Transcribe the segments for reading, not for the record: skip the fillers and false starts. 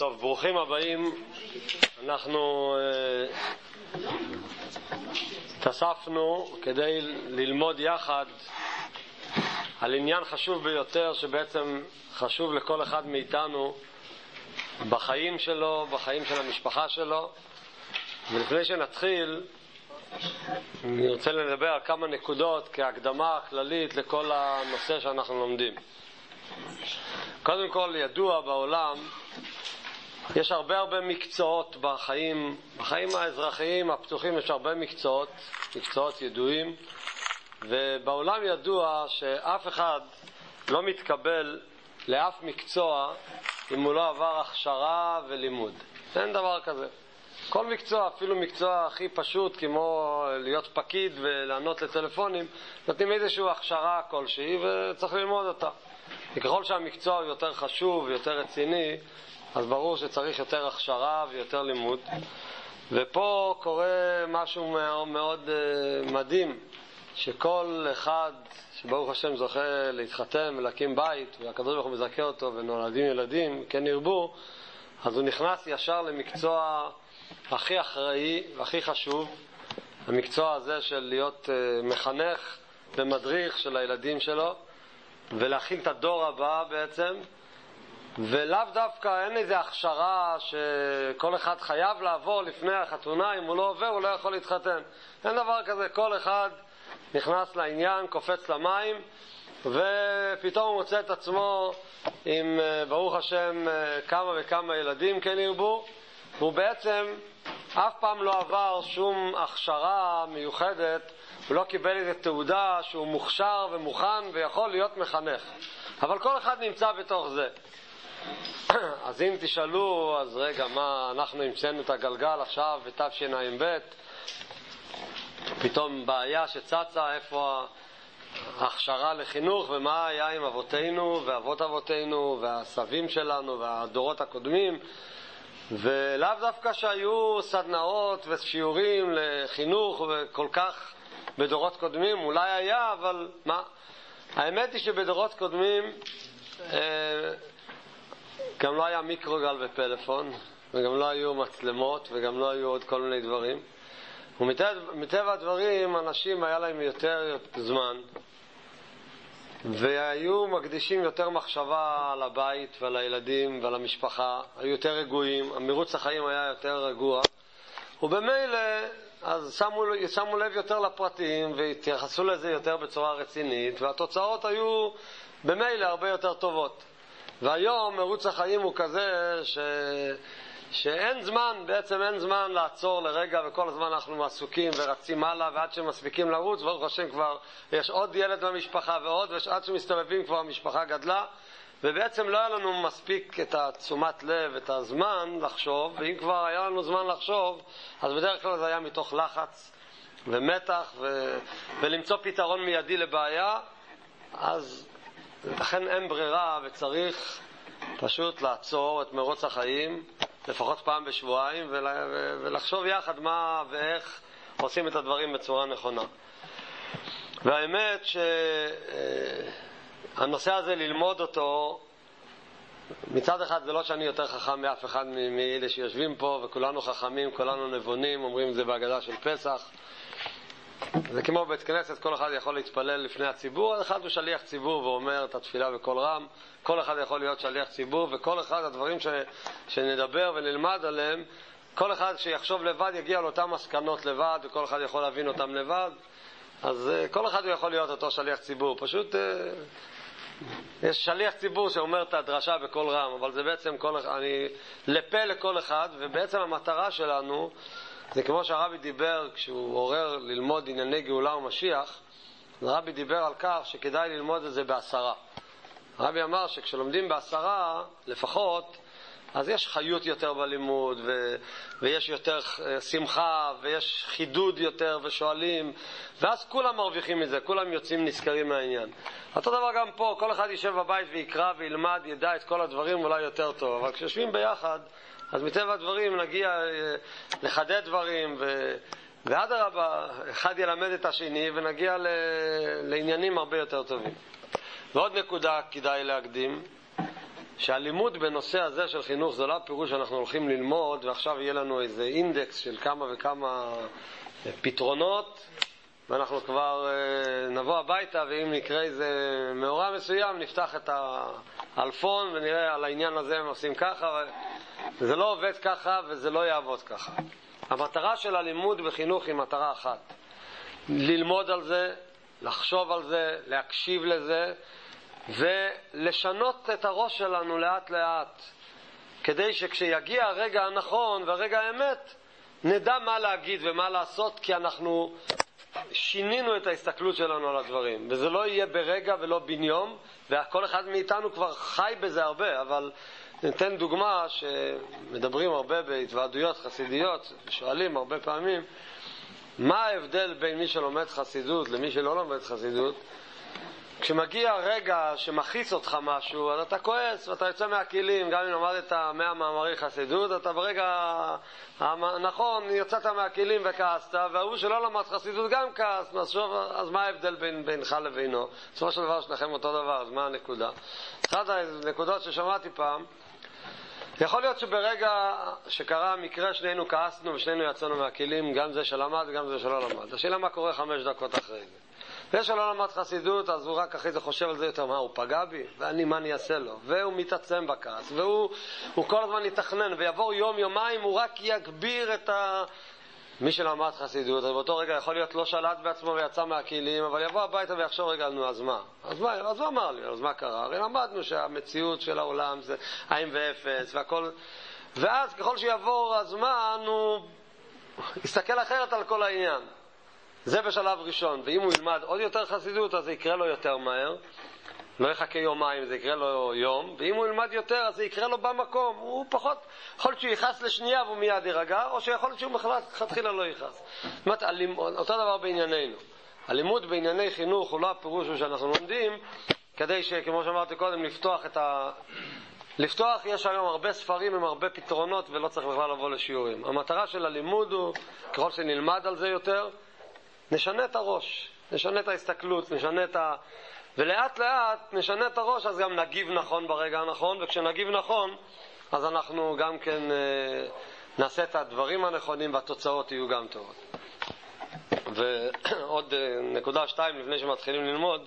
טוב, ברוכים הבאים. אנחנו התאספנו כדי ללמוד יחד על עניין חשוב ביותר, שבעצם חשוב לכל אחד מאיתנו בחיים שלו, בחיים של המשפחה שלו. ולפני שנתחיל, אני רוצה לדבר על כמה נקודות כהקדמה כללית לכל הנושא שאנחנו לומדים. קודם כל, ידוע בעולם, יש הרבה מקצועות בחיים האזרחיים הפתוחים, יש הרבה מקצועות ידועים, ובעולם ידוע שאף אחד לא מתקבל לאף מקצוע אם הוא לא עבר הכשרה ולימוד. אין דבר כזה. כל מקצוע, אפילו מקצוע הכי פשוט כמו להיות פקיד ולענות לטלפונים, נותנים איזושהי הכשרה כלשהי וצריך ללמוד אותה. וככל שהמקצוע הוא יותר חשוב ויותר רציני, אז ברור שצריך יותר הכשרה ויותר לימוד. ופה קורה משהו מאוד מדהים, שכל אחד שברוך השם זוכה להתחתן ולהקים בית, והקדוש ברוך הוא מזכה אותו ונולדים ילדים, כן ירבו, אז הוא נכנס ישר למקצוע הכי אחראי והכי חשוב, המקצוע הזה של להיות מחנך ומדריך של הילדים שלו, ולהכין את הדור הבא בעצם. ולאו דווקא אין איזו הכשרה שכל אחד חייב לעבור לפני החתונה, אם הוא לא עובר הוא לא יכול להתחתן. אין דבר כזה, כל אחד נכנס לעניין, קופץ למים, ופתאום הוא מוצא את עצמו עם ברוך השם כמה וכמה ילדים כן ירבו, והוא בעצם אף פעם לא עבר שום הכשרה מיוחדת, הוא לא קיבל איזו תעודה שהוא מוכשר ומוכן ויכול להיות מחנך, אבל כל אחד נמצא בתוך זה. אז אם תשאלו, אז רגע, מה, אנחנו המצאנו את הגלגל עכשיו בתשע"ב, פתאום בעיה שצצה, איפה ההכשרה לחינוך, ומה היה עם אבותינו ואבות אבותינו והסבים שלנו והדורות הקודמים? ולאו דווקא שהיו סדנאות ושיעורים לחינוך וכל כך בדורות קודמים, אולי היה, אבל מה? האמת היא שבדורות קודמים גם לא היה מיקרוגל ופלאפון, וגם לא היו מצלמות, וגם לא היו עוד כל מיני דברים. ומטבע הדברים, אנשים היה להם יותר זמן, והיו מקדישים יותר מחשבה על הבית ועל הילדים ועל המשפחה, היו יותר רגועים, המרוץ החיים היה יותר רגוע, ובמילא אז שמו לב יותר לפרטים והתייחסו לזה יותר בצורה רצינית, והתוצאות היו במילא הרבה יותר טובות. והיום מרוץ החיים הוא כזה שאין זמן, בעצם אין זמן לעצור לרגע, וכל הזמן אנחנו עסוקים ורצים הלאה, ועד שמספיקים לרוץ, ברוך השם כבר יש עוד ילד במשפחה ועוד, ועד שמסתובבים כבר המשפחה גדלה, ובעצם לא היה לנו מספיק את התשומת לב, את הזמן לחשוב, ואם כבר היה לנו זמן לחשוב, אז בדרך כלל זה היה מתוך לחץ ומתח, ולמצוא פתרון מיידי לבעיה, אז לכן אין ברירה, וצריך פשוט לעצור את מרוץ החיים לפחות פעם בשבועיים ולחשוב יחד מה ואיך עושים את הדברים בצורה נכונה. והאמת שהנושא הזה ללמוד אותו, מצד אחד זה לא שאני יותר חכם מאף אחד מאלה שיושבים פה, וכולנו חכמים, כולנו נבונים, אומרים את זה בהגדה של פסח. זה כמו בית כנסת, כל אחד יכול להתפלל לפני הציבור, אחד הוא שליח ציבור ואומר את התפילה בקול רם, כל אחד יכול להיות שליח ציבור, וכל אחד הדברים שנדבר ונלמד עליהם, כל אחד שיחשוב לבד יגיע לאותן מסקנות לבד, וכל אחד יכול להבין אותם לבד. אז כל אחד יכול להיות אותו שליח ציבור, פשוט יש שליח ציבור שאומר את הדרשה בקול רם, אבל זה בעצם אני לפה לכל אחד, ובעצם המטרה שלנו זה כמו שהרבי דיבר כשהוא עורר ללמוד ענייני גאולה ומשיח. הרבי דיבר על כך שכדאי ללמוד את זה בעשרה. הרבי אמר שכשלומדים בעשרה לפחות, אז יש חיות יותר בלימוד, ויש יותר שמחה, ויש חידוד יותר, ושואלים, ואז כולם מרוויחים מזה, כולם יוצאים נזכרים מהעניין. אותו דבר גם פה, כל אחד יישב בבית ויקרא וילמד, ידע את כל הדברים אולי יותר טוב, אבל כשיושבים ביחד, אז מטבע הדברים נגיע לחדד דברים, ואדרבה, אחד ילמד את השני, ונגיע לעניינים הרבה יותר טובים. ועוד נקודה כדאי להקדים, שהלימוד בנושא הזה של חינוך זה לא הפירוש שאנחנו הולכים ללמוד ועכשיו יהיה לנו איזה אינדקס של כמה וכמה פתרונות ואנחנו כבר נבוא הביתה ואם נקרא איזה מאורע מסוים נפתח את האלפון ונראה על העניין הזה הם עושים ככה. זה לא עובד ככה וזה לא יעבוד ככה. המטרה של הלימוד בחינוך היא מטרה אחת: ללמוד על זה, לחשוב על זה, להקשיב לזה ולשנות את הראש שלנו לאט לאט, כדי שכשיגיע הרגע הנכון והרגע האמת נדע מה להגיד ומה לעשות, כי אנחנו שינינו את ההסתכלות שלנו על הדברים, וזה לא יהיה ברגע ולא בן יום, וכל אחד מאיתנו כבר חי בזה הרבה. אבל ניתן דוגמה שמדברים הרבה בהתוועדויות חסידיות, שואלים הרבה פעמים מה ההבדל בין מי שלומד חסידות למי שלא לומד חסידות. כשמגיע רגע שמחיס אותך משהו, אז אתה כועס ואתה יוצא מהכלים. גם אם למדת 100 מאמרי חסידות, אתה ברגע הנכון יוצאת מהכלים וכעסת, והוא שלא למד חסידות גם כעס. אז מה ההבדל בינך לבינו? בסופו של דבר שלכם אותו דבר, אז מה הנקודה? אחת הנקודות ששמעתי פעם, יכול להיות שברגע שקרה המקרה שנינו כעסנו ושנינו יצאנו מהכלים, גם זה שלמד וגם זה שלא למד. השאלה מה קורה 5 דקות אחרי זה. ויש שלא למד חסידות, אז הוא רק אחרי זה חושב על זה יותר, מה, הוא פגע בי? ואני, מה אני אעשה לו? והוא מתעצם בכעס, והוא כל הזמן יתכנן, ויעבור יום, יומיים, הוא רק יגביר את מי שלמד חסידות, אז באותו רגע יכול להיות לא שלט בעצמו ויצא מהכלים, אבל יבוא הביתה ויחשוב רגע, נו, אז מה? אז הוא אמר לי, אז מה קרה? הרי למדנו שהמציאות של העולם זה עין ואפס, והכל... ואז ככל שיעבור הזמן, הוא יסתכל אחרת על כל העניין. זה בשלב ראשון. ואם הוא ילמד עוד יותר חסידות, אז זה יקרה לו יותר מהר. לא יחכה יומיים, זה יקרה לו יום. ואם הוא ילמד יותר, אז זה יקרה לו במקום. הוא פחות, יכול להיות שהוא ייחס לשנייה והוא מיד יירגע, או שיכול להיות שהוא מתחילה לא ייחס. זאת אומרת, אותו דבר בענייננו. הלימוד בענייני חינוך הוא לא הפירוש שאנחנו לומדים, כדי שכמו שאמרתי קודם, לפתוח, יש היום הרבה ספרים עם הרבה פתרונות, ולא צריך בכלל לבוא לשיעורים. המטרה של הלימוד הוא, ככל שנלמד על זה יותר, נשנה את הראש, נשנה את ההסתכלות, ולאט לאט נשנה את הראש, אז גם נגיב נכון ברגע הנכון, וכשנגיב נכון, אז אנחנו גם כן נעשה את הדברים הנכונים, והתוצאות יהיו גם טובות. ועוד נקודה 2 לפני שמתחילים ללמוד,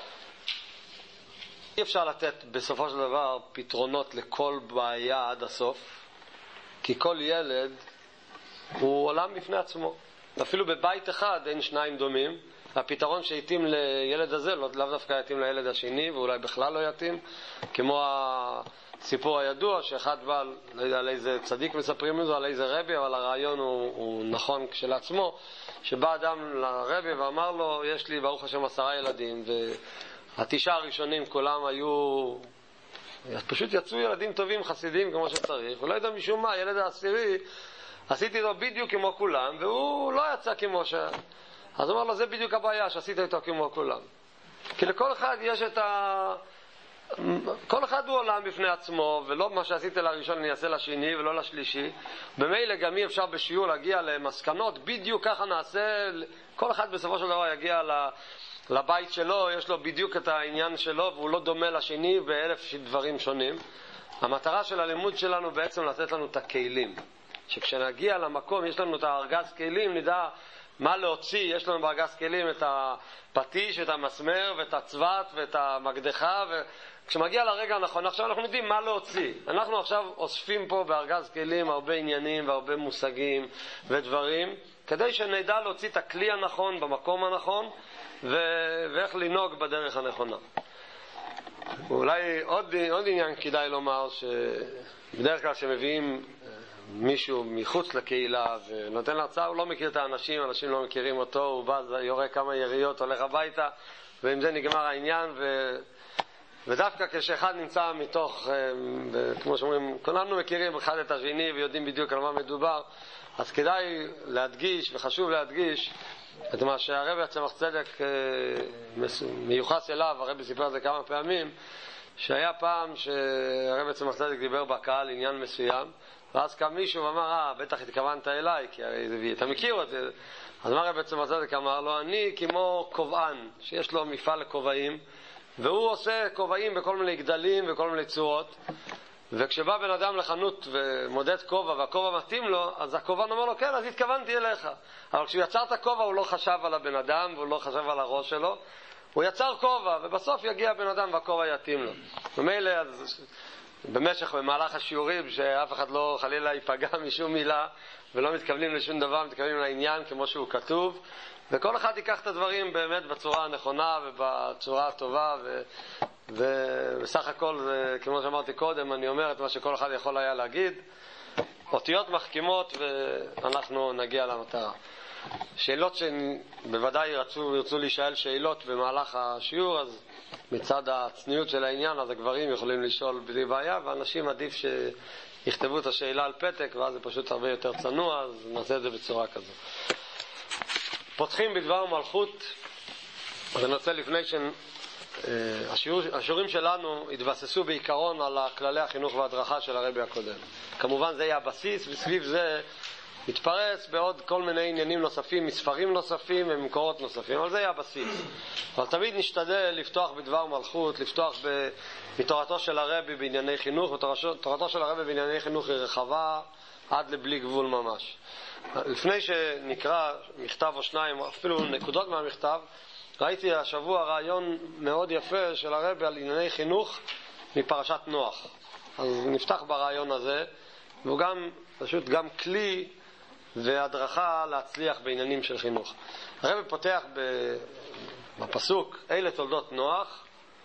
אי אפשר לתת בסופו של דבר פתרונות לכל בעיה עד הסוף, כי כל ילד הוא עולם בפני עצמו. אפילו בבית אחד אין 2 דומים. הפתרון שהתאים לילד הזה לאו דווקא יתאים לילד השני, ואולי בכלל לא יתאים, כמו הסיפור הידוע שאחד בא, לא יודע על איזה צדיק מספרים את זה, על איזה רבי, אבל הרעיון הוא נכון כשלעצמו, שבא אדם לרבי ואמר לו, יש לי ברוך השם 10 ילדים, וה9 הראשונים כולם היו פשוט יצאו ילדים טובים חסידים כמו שצריך, ולא יודע משום מה הילד העשירי עשיתי לו בדיוק כמו כולם, והוא לא יצא כמו אז הוא אומר לו, זה בדיוק הבעיה, שעשית איתו כמו כולם. כי לכל אחד יש כל אחד הוא עולם בפני עצמו, ולא מה שעשיתי לראשון אני אעשה לשני ולא לשלישי. במילא גם אי אפשר בשיעור להגיע למסקנות, בדיוק ככה נעשה, כל אחד בסופו של דבר יגיע לבית שלו, יש לו בדיוק את העניין שלו, והוא לא דומה לשני ב1000 דברים שונים. המטרה של הלימוד שלנו בעצם לתת לנו את הכלים. שכשנגיע למקום יש לנו את הארגז כלים, נדע מה להוציא. יש לנו בארגז כלים את הפטיש, את המסמר ואת הצוות ואת המקדחה, וכשמגיע לרגע הנכון עכשיו אנחנו יודעים מה להוציא. אנחנו עכשיו אוספים פה בארגז כלים הרבה עניינים והרבה מושגים ודברים, כדי שנדע להוציא את הכלי הנכון במקום הנכון ואיך לנהוג בדרך הנכונה. אולי עוד עניין כדאי לומר, שבדרך כלל שמביאים מישהו מחוץ לקהילה ונותן להרצאה, הוא לא מכיר את האנשים, אנשים לא מכירים אותו, הוא בא, יורה כמה יריות, הולך הביתה, ועם זה נגמר העניין. ודווקא כשאחד נמצא מתוך, כמו שאומרים, כולנו מכירים אחד את השני ויודעים בדיוק על מה מדובר, אז כדאי להדגיש וחשוב להדגיש את מה שהרבי צמח צדק מיוחס אליו. הרבי סיפר על זה כמה פעמים, שהיה פעם שהרבי צמח צדק דיבר בקהל עניין מסוים, ואז קם מישהו ואמר, בטח התכוונת אליי, כי הרי אתה מכיר אותי. אז מה הרבי צמח צדק אמר לו, אני כמו כובען שיש לו מפעל לכובעים, והוא עושה כובעים בכל מיני גדלים וכל מיני צורות, וכשבא בן אדם לחנות ומודד כובע והכובע מתאים לו, אז הכובען אומר לו, כן, אז התכוונתי אליך. אבל כשהוא יצר את הכובע הוא לא חשב על הבן אדם והוא לא חשב על הראש שלו, הוא יצר כובע, ובסוף יגיע בן אדם והכובע יתאים לו. ומילא, אז במהלך השיעורים, שאף אחד לא חלילה ייפגע משום מילה, ולא מתכוונים לשום דבר, מתכוונים לעניין כמו שהוא כתוב, וכל אחד ייקח את הדברים באמת בצורה הנכונה ובצורה הטובה, ובסך הכל, כמו שאמרתי קודם, אני אומר את מה שכל אחד יכול היה להגיד, אותיות מחכימות ואנחנו נגיע למטרה. שאלות שבוודאי ירצו להישאל שאלות במהלך השיעור, אז מצד הצניעות של העניין, אז הגברים יכולים לשאול בלי בעיה, ואנשים עדיף שיכתבו את השאלה על פתק, ואז זה פשוט הרבה יותר צנוע, אז נעשה את זה בצורה כזו. פותחים בדבר מלכות, וננסה לפני השיעורים שלנו התבססו בעיקרון על כללי החינוך וההדרכה של הרבי הקודם. כמובן זה יהיה הבסיס, וסביב זה מתפרס בעוד כל מיני עניינים נוספים, מספרים נוספים ומקורות נוספים, אבל זה יהיה הבסיס. אבל תמיד נשתדל לפתוח בדבר מלכות, לפתוח בתורתו של הרבי בענייני חינוך, ותורתו של הרבי בענייני חינוך היא רחבה עד לבלי גבול ממש. לפני שנקרא מכתב או שניים, אפילו נקודות מהמכתב, ראיתי השבוע רעיון מאוד יפה של הרבי על ענייני חינוך מפרשת נוח. אז נפתח ברעיון הזה, והוא גם פשוט גם כלי והדרכה להצליח בעניינים של חינוך. הרבי פותח בפסוק, אלה תולדות נוח,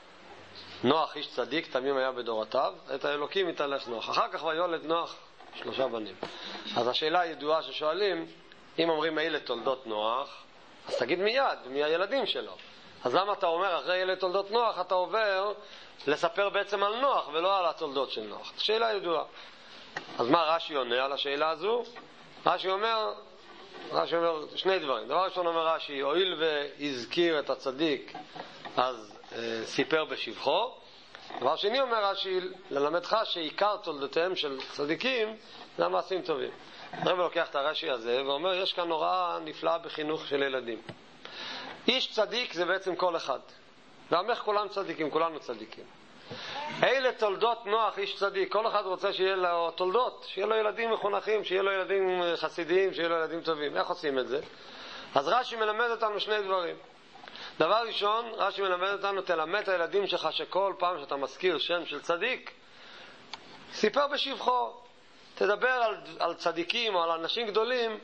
נוח איש צדיק, תמים היה בדורותיו, את האלוקים יתהלך נוח. אחר כך ויולד נוח 3 בנים. אז השאלה הידועה ששואלים, אם אומרים אלה תולדות נוח, אז תגיד מיד, מי הילדים שלו. אז למה אתה אומר אחרי אלה תולדות נוח, אתה עובר לספר בעצם על נוח ולא על התולדות של נוח. שאלה ידועה. אז מה רש"י עונה על השאלה הזו? רש"י אומר שני דברים. דבר ראשון אומר רש"י, הואיל והזכיר את הצדיק, אז סיפר בשבחו. דבר שני אומר רש"י, ללמדך שעיקר תולדותיהם של צדיקים זה המעשים טובים. הרב לוקח את הרש"י הזה ואומר, יש כאן הוראה נפלאה בחינוך של ילדים. איש צדיק זה בעצם כל אחד. ועמך כולם צדיקים, כולנו צדיקים. אלה תולדות נוח איש צדיק. כל אחד רוצה שיהיה לו תולדות, שיהיה לו ילדים מחונכים, שיהיה לו ילדים חסידיים, שיהיה לו ילדים טובים. איך עושים את זה? אז רש"י מלמד אותנו שני דברים. דבר ראשון, רש"י מלמד אותנו, תלמד את הילדים שלך שכל פעם שאתה מזכיר שם של צדיק, סיפר בשבחו. תדבר על צדיקים או על אנשים גדולים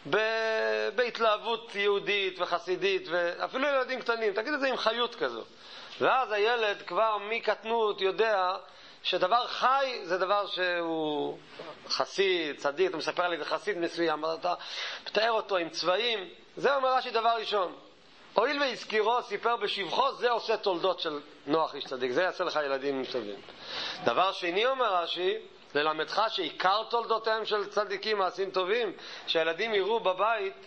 בהתלהבות יהודית וחסידית, ואפילו ילדים קטנים, תגיד את זה עם חיות כזו. ואז הילד כבר מקטנות יודע שדבר חי זה דבר שהוא חסיד, צדיק, אתה מספר לי זה חסיד מסוים, אתה מתאר אותו עם צבעים, זה אומר רש"י דבר ראשון. הואיל והזכירו, סיפר בשבחו, זה עושה תולדות של נוח איש צדיק, זה יעשה לך ילדים טובים. דבר שני אומר רש"י, ללמדך שעיקר תולדותיהם של צדיקים מעשים טובים, שהילדים יראו בבית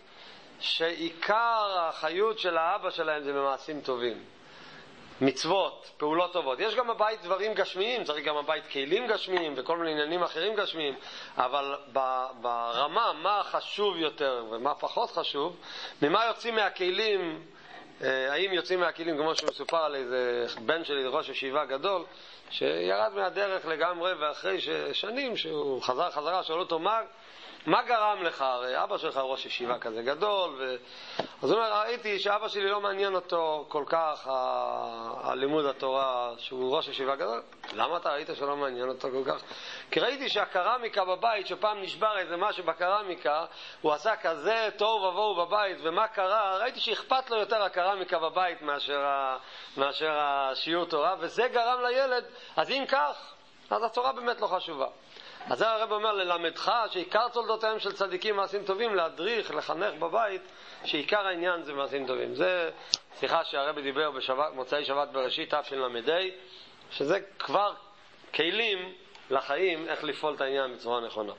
שעיקר החיות של האבא שלהם זה במעשים טובים, מצוות, פעולות טובות. יש גם בבית דברים גשמיים, צריך גם בבית כלים גשמיים וכל מיני עניינים אחרים גשמיים, אבל ברמה מה חשוב יותר ומה פחות חשוב, ממה יוצאים מהכלים, האם יוצאים מהכלים כמו שמסופר על איזה בן שלי, ראש ישיבה גדול, שירד מהדרך לגמרי, ואחרי שנים שהוא חזרה, שאלו אותו מה גרם לך? הרי אבא שלך ראש ישיבה כזה גדול, אז הוא אומר, ראיתי שאבא שלי לא מעניין אותו כל כך הלימוד התורה שהוא ראש ישיבה גדול. למה אתה ראית שלא מעניין אותו כל כך? כי ראיתי שהקרמיקה בבית, שפעם נשבר איזה משהו בקרמיקה, הוא עשה כזה תוהו ובוהו בבית, ומה קרה? ראיתי שאכפת לו יותר הקרמיקה בבית מאשר השיעור תורה, וזה גרם לילד. אז אם כך, אז התורה באמת לא חשובה. אז זה הרב אומר, ללמדך שעיקר תולדותיהם של צדיקים מעשים טובים, להדריך, לחנך בבית, שעיקר העניין זה מעשים טובים. זה שיחה שהרב דיבר במוצאי שבת בראשית תשל"ה, שזה כבר כלים לחיים איך לפעול את העניין בצורה נכונה.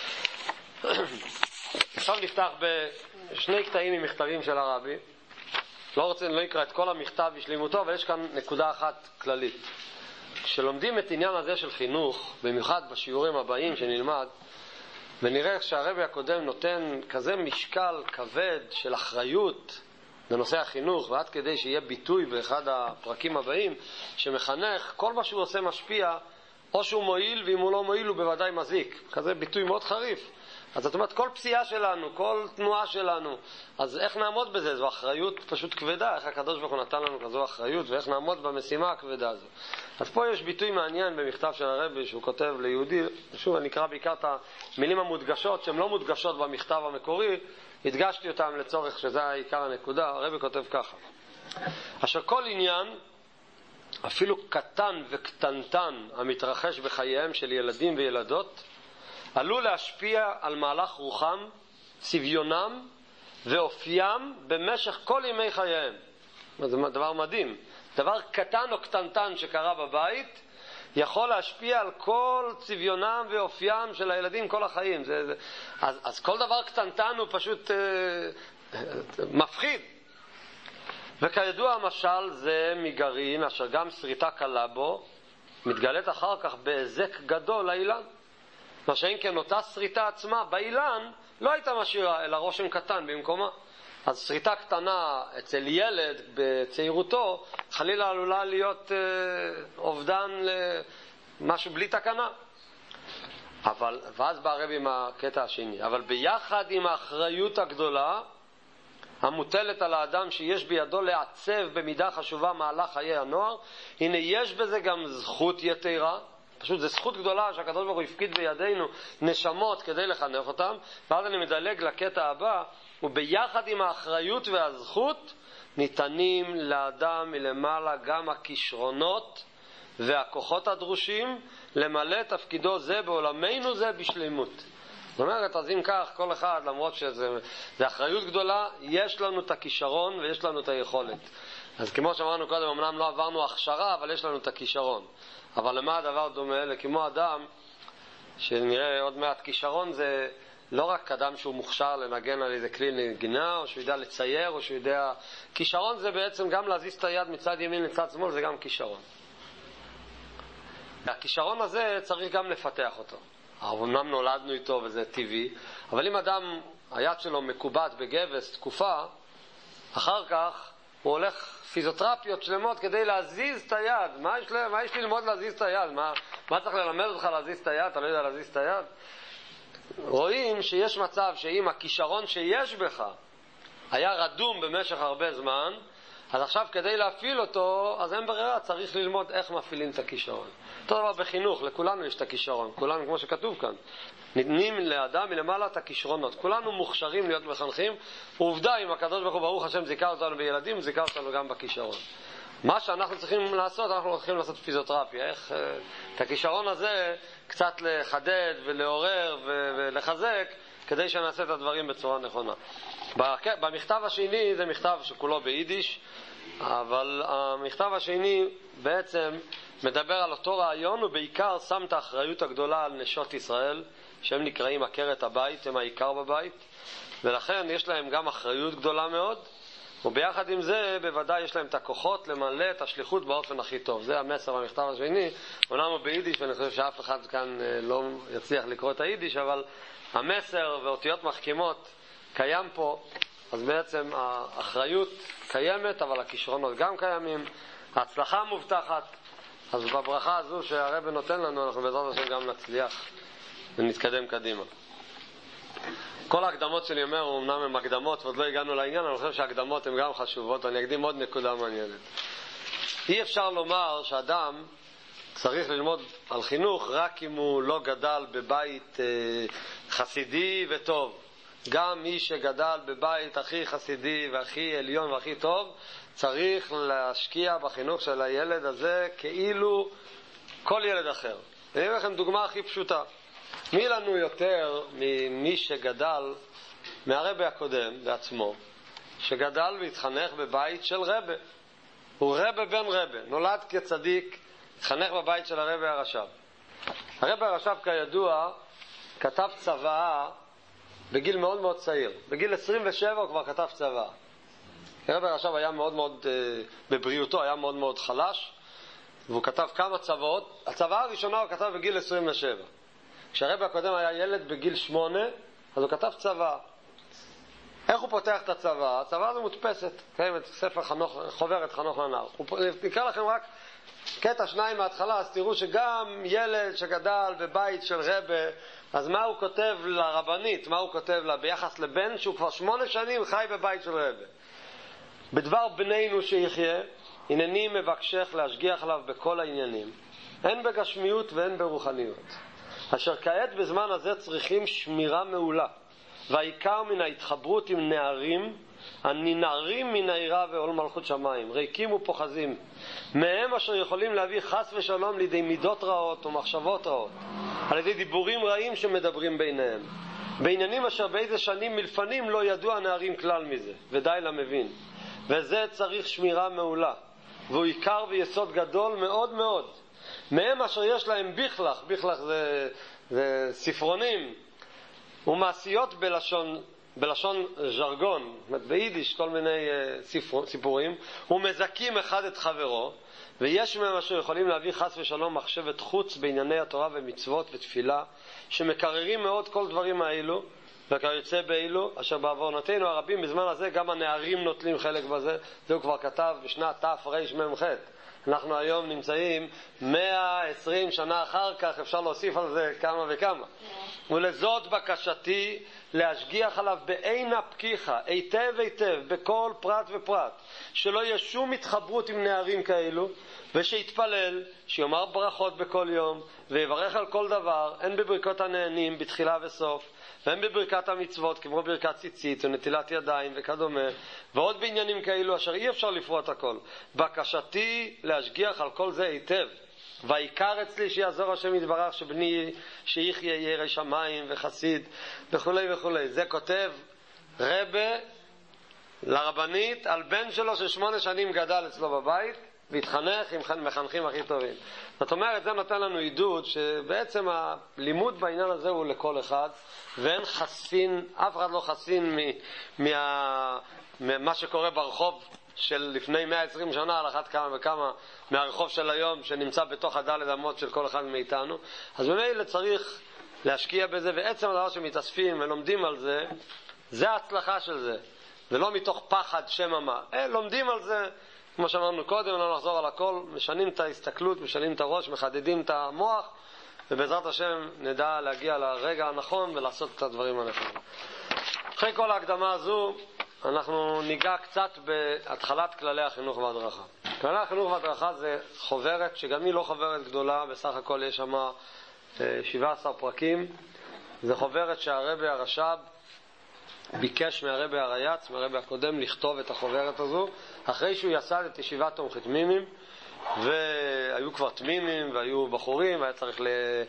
עכשיו נפתח בשני קטעים ממכתבים של הרבי. לא נקרא את כל המכתב בשלימותו, אבל יש כאן נקודה אחת כללית. כשלומדים את עניין הזה של חינוך, במיוחד בשיעורים הבאים שנלמד, ונראה שהרבי הקודם נותן כזה משקל כבד של אחריות בנושא החינוך, ועד כדי שיהיה ביטוי באחד הפרקים הבאים, שמחנך, כל מה שהוא עושה משפיע, או שהוא מועיל, ואם הוא לא מועיל הוא בוודאי מזיק. כזה ביטוי מאוד חריף. אז זאת אומרת, כל פסיעה שלנו, כל תנועה שלנו, אז איך נעמוד בזה? זו אחריות פשוט כבדה, איך הקדוש ברוך הוא נתן לנו כזו אחריות, ואיך נעמוד במשימה הכבדה הזו. אז פה יש ביטוי מעניין במכתב של הרבי, שהוא כותב ליהודי, שוב, אני אקרא בעיקר את המילים המודגשות, שהן לא מודגשות במכתב המקורי, הדגשתי אותם לצורך שזה העיקר הנקודה. הרבי כותב ככה: אשר כל עניין, אפילו קטן וקטנטן, המתרחש בחייהם של ילדים וילדות, עלול להשפיע על מהלך רוחם, צביונם ואופיים במשך כל ימי חייהם. זה דבר מדהים. דבר קטן או קטנטן שקרה בבית יכול להשפיע על כל צביונם ואופיים של הילדים כל החיים. אז כל דבר קטנטן הוא פשוט מפחיד. וכידוע המשל זה מגרעין אשר גם שריטה קלה בו מתגלית אחר כך בהזק גדול לאילן. מה שאין כן אותה שריטה עצמה באילן לא הייתה משאירה אלא רושם קטן במקומה. אז שריטה קטנה אצל ילד בצעירותו חלילה עלולה להיות אובדן למשהו בלי תקנה. ואז בא הרב עם הקטע השני: אבל ביחד עם האחריות הגדולה המוטלת על האדם שיש בידו לעצב במידה חשובה מהלך חיי הנוער, הנה יש בזה גם זכות יתרה. פשוט זו זכות גדולה שהקדוש ברוך הוא הפקיד בידינו נשמות כדי לחנך אותם. ואז אני מדלג לקטע הבא: וביחד עם האחריות והזכות ניתנים לאדם מלמעלה גם הכישרונות והכוחות הדרושים למלא תפקידו זה בעולמנו זה בשלמות. זאת אומרת, אז אם כך, כל אחד, למרות שזה אחריות גדולה, יש לנו את הכישרון ויש לנו את היכולת. אז כמו שאמרנו קודם, אמנם לא עברנו הכשרה, אבל יש לנו את הכישרון. אבל למה הדבר דומה? לכמו אדם, שנראה עוד מעט, כישרון זה לא רק אדם שהוא מוכשר לנגן על איזה כלי נגינה, או שהוא יודע לצייר, או שהוא יודע... כישרון זה בעצם גם להזיז את היד מצד ימין לצד שמאל, זה גם כישרון. הכישרון הזה צריך גם לפתח אותו. אמנם נולדנו איתו וזה טבעי, אבל אם אדם, היד שלו מקובעת בגבס תקופה, אחר כך הוא הולך פיזיותרפיות שלמות כדי להזיז את היד. מה יש לי ללמוד להזיז את היד? מה צריך ללמד אותך להזיז את היד? אתה לא יודע להזיז את היד? רואים שיש מצב שאם הכישרון שיש בך היה רדום במשך הרבה זמן, אז עכשיו כדי להפעיל אותו, אז אין ברירה, צריך ללמוד איך מפעילים את הכישרון. אותו דבר בחינוך, לכולנו יש את הכישרון, כולנו כמו שכתוב כאן, ניתנים לאדם מלמעלה את הכישרונות, כולנו מוכשרים להיות מחנכים. ועובדה, אם הקדוש ברוך הוא ברוך השם זיכה אותנו בילדים, זיכה אותנו גם בכישרון. מה שאנחנו צריכים לעשות, אנחנו צריכים לעשות פיזיותרפיה, איך את הכישרון הזה קצת לחדד ולעורר ולחזק, כדי שנעשה את הדברים בצורה נכונה. במכתב השני, זה מכתב שכולו ביידיש, אבל המכתב השני בעצם מדבר על אותו רעיון, ובעיקר שם את האחריות הגדולה על נשות ישראל, שהם נקראים עקרת הבית, הם העיקר בבית, ולכן יש להם גם אחריות גדולה מאוד, וביחד עם זה בוודאי יש להם את הכוחות למלא את השליחות באופן הכי טוב. זה המסר במכתב השני, אומנם הוא ביידיש, ואני חושב שאף אחד כאן לא יצליח לקרוא את היידיש, אבל המסר ואותיות מחכימות קיים פה. אז בעצם האחריות קיימת, אבל הכישרונות גם קיימים, ההצלחה מובטחת. אז בברכה הזו שהרב נותן לנו, אנחנו בעזרת השם גם נצליח ונתקדם קדימה. כל ההקדמות שלי אומר, אמנם הן הקדמות ועוד לא הגענו לעניין, אני חושב שההקדמות הן גם חשובות. אני אקדים עוד נקודה מעניינת. אי אפשר לומר שאדם צריך ללמוד על חינוך רק אם הוא לא גדל בבית חסידי וטוב. גם מי שגדל בבית הכי חסידי והכי עליון והכי טוב, צריך להשקיע בחינוך של הילד הזה כאילו כל ילד אחר. אני אביא לכם דוגמה הכי פשוטה. מי לנו יותר ממי שגדל מהרבי הקודם בעצמו, שגדל והתחנך בבית של רבי? הוא רבי בן רבי, נולד כצדיק, התחנך בבית של הרבי הרש"ב. הרבי הרש"ב כידוע כתב צוואה בגיל מאוד מאוד צעיר. בגיל 27 הוא כבר כתב צוואה. הרבי הרש"ב היה מאוד מאוד, בבריאותו היה מאוד מאוד חלש, והוא כתב כמה צוואות. הצוואה הראשונה הוא כתב בגיל 27. כשהרבי הקודם היה ילד בגיל 8, אז הוא כתב צוואה. איך הוא פותח את הצבא? הצבא זה מודפסת, קיימת ספר חוברת חנוך לנער. נקרא לכם רק קטע 2 מההתחלה, אז תראו שגם ילד שגדל בבית של רבה, אז מה הוא כותב לרבנית, מה הוא כותב לה ביחס לבן שהוא כבר 8 שנים חי בבית של רבה. בדבר בנינו שיחיה, הנני מבקשך להשגיח עליו בכל העניינים, הן בגשמיות והן ברוחניות, אשר כעת בזמן הזה צריכים שמירה מעולה, והעיקר מן ההתחברות עם נערים הננערים מן העירה ועול מלכות שמיים, ריקים ופוחזים, מהם אשר יכולים להביא חס ושלום לידי מידות רעות ומחשבות רעות, על ידי דיבורים רעים שמדברים ביניהם, בעניינים אשר באיזה שנים מלפנים לא ידעו הנערים כלל מזה, ודי למבין. וזה צריך שמירה מעולה, והוא עיקר ויסוד גדול מאוד מאוד, מהם אשר יש להם בכלך, בכלך זה ספרונים ומעשיות בלשון ז'רגון, ביידיש כל מיני סיפורים, ומזכים אחד את חברו, ויש מהם אשר יכולים להביא חס ושלום מחשבת חוץ בענייני התורה ומצוות ותפילה, שמקררים מאוד כל דברים האלו וכיוצא באלו, אשר בעוונותינו הרבים בזמן הזה גם הנערים נוטלים חלק בזה. זה הוא כבר כתב בשנת תרמ"ח. אנחנו היום נמצאים 120 שנה אחר כך, אפשר להוסיף על זה כמה וכמה. ולזאת בקשתי להשגיח עליו בעין הפקיחה, היטב היטב, בכל פרט ופרט, שלא יהיה שום התחברות עם נערים כאלו, ושיתפלל, שיאמר ברכות בכל יום, ויברך על כל דבר, הן בברכות הנהנים בתחילה וסוף, והן בברכת המצוות, כמו ברכת ציצית ונטילת ידיים וכדומה, ועוד בעניינים כאלו אשר אי אפשר לפרוט הכל. בקשתי להשגיח על כל זה היטב, והעיקר אצלי שיעזור השם יתברך שבני שיחיה ירא שמיים וחסיד וכו' וכו'. זה כותב רבה לרבנית על בן שלו ש8 שנים גדל אצלו בבית והתחנך עם מחנכים הכי טובים. זאת אומרת, זה נותן לנו עידוד שבעצם הלימוד בעניין הזה הוא לכל אחד, ואין חסין, אף אחד לא חסין ממה שקורה ברחוב של לפני 120 שנה, על אחת כמה וכמה מהרחוב של היום שנמצא בתוך הדלת אמות של כל אחד מאיתנו. אז במילא צריך להשקיע בזה, ועצם הדבר שמתאספים ולומדים על זה, זה ההצלחה של זה, ולא מתוך פחד שמא מה. לומדים על זה, כמו שאמרנו קודם, לא נחזור על הכל, משנים את ההסתכלות, משנים את הראש, מחדדים את המוח, ובעזרת השם נדע להגיע לרגע הנכון ולעשות את הדברים הנכונים. אחרי כל ההקדמה הזו, אנחנו ניגע קצת בהתחלת כללי החינוך וההדרכה. כללי החינוך וההדרכה זה חוברת, שגם היא לא חוברת גדולה, בסך הכל יש שם 17 פרקים. זה חוברת שהרבי הרש"ב ביקש מהרבי הרייץ, מהרבי הקודם, לכתוב את החוברת הזו, אחרי שהוא יסד את ישיבת תומכי תמימים, והיו כבר תמימים והיו בחורים, והיה צריך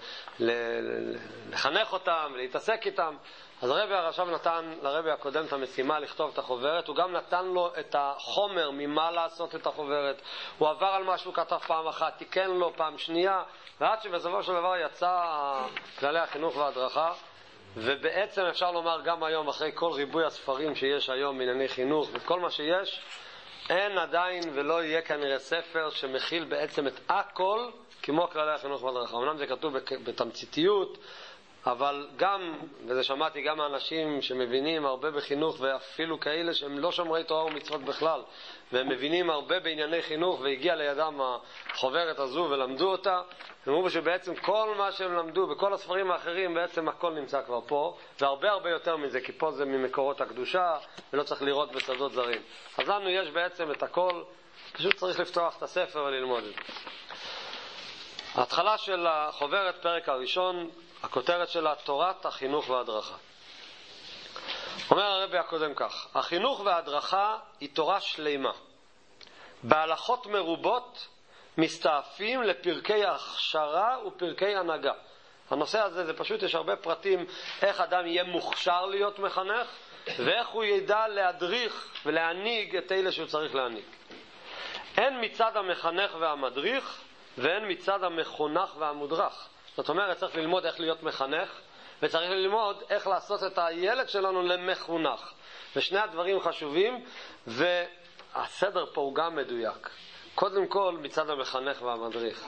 לחנך אותם, להתעסק איתם. אז הרבי הרש"ב נתן לרבי הקודם את המשימה לכתוב את החוברת. הוא גם נתן לו את החומר ממה לעשות את החוברת. הוא עבר על משהו, כתב פעם אחת, תיקן לו פעם שנייה, ועד שבסופו של דבר יצא כללי החינוך וההדרכה. ובעצם אפשר לומר גם היום, אחרי כל ריבוי הספרים שיש היום בענייני חינוך וכל מה שיש, אין עדיין ולא יהיה כנראה ספר שמכיל בעצם את הכל כמו כללי החינוך וההדרכה. אמנם זה כתוב בתמציתיות, אבל גם, וזה שמעתי גם האנשים שמבינים הרבה בחינוך, ואפילו כאלה שהם לא שומרי תורה ומצוות בכלל, והם מבינים הרבה בענייני חינוך, והגיע לידם החוברת הזו ולמדו אותה, הם אומרים שבעצם כל מה שהם למדו בכל הספרים האחרים, בעצם הכל נמצא כבר פה, והרבה הרבה יותר מזה, כי פה זה ממקורות הקדושה ולא צריך לראות בשדות זרים. אז לנו יש בעצם את הכל, פשוט צריך לפתוח את הספר וללמוד את זה. ההתחלה של החוברת, פרק הראשון, הכותרת שלה תורת החינוך וההדרכה. אומר הרבי הקודם כך: החינוך וההדרכה היא תורה שלמה, בהלכות מרובות מסתעפים לפרקי הכשרה ופרקי הנהגה. הנושא הזה זה פשוט, יש הרבה פרטים איך אדם יהיה מוכשר להיות מחנך, ואיך הוא ידע להדריך ולהנהיג את אלה שהוא צריך להנהיג. אין מצד המחנך והמדריך, ואין מצד המחונך והמודרך. זאת אומרת, צריך ללמוד איך להיות מחנך, וצריך ללמוד איך לעשות את הילד שלנו למחונך. ושני הדברים חשובים, והסדר פה הוא גם מדויק. קודם כל מצד המחנך והמדריך.